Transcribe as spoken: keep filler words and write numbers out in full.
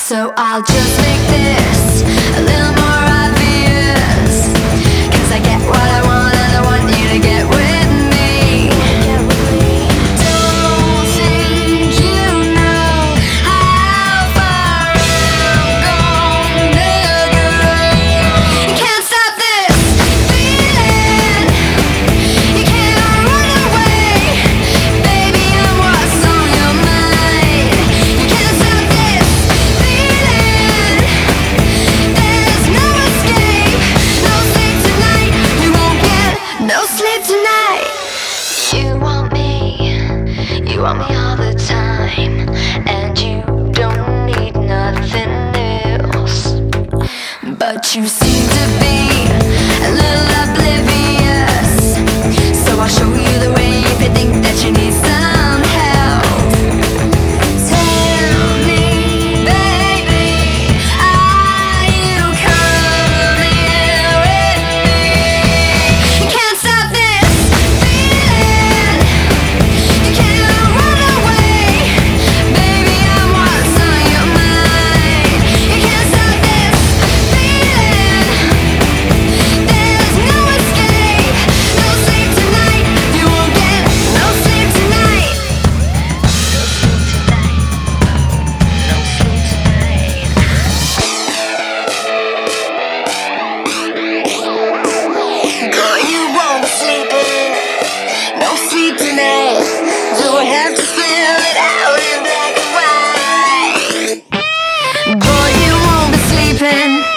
So I'll just make this a little more obvious, 'cause I get what I want and I want you to get with me. Don't think you know how far I'm gonna go. You can't stop this feeling, you can't run away. Baby, I'm what's on your mind. You can't stop this feeling, there's no escape. No sleep tonight, you won't get no sleep tonight. You want me, you want me all the time, and you don't need nothing else. But you seem to be a little oblivious, so I'll show you the way if you think that you need some help. Tell me, baby, are you coming with me? You can't stop this feeling, you can't run away. Baby, I'm what's on your mind. You can't stop this feeling, there's no escape. No sleep tonight, you won't get no sleep tonight. No sleep tonight, girl, you won't be sleeping. No sleep tonight. Do I have to spell it out in black and white? Boy, you won't be sleeping.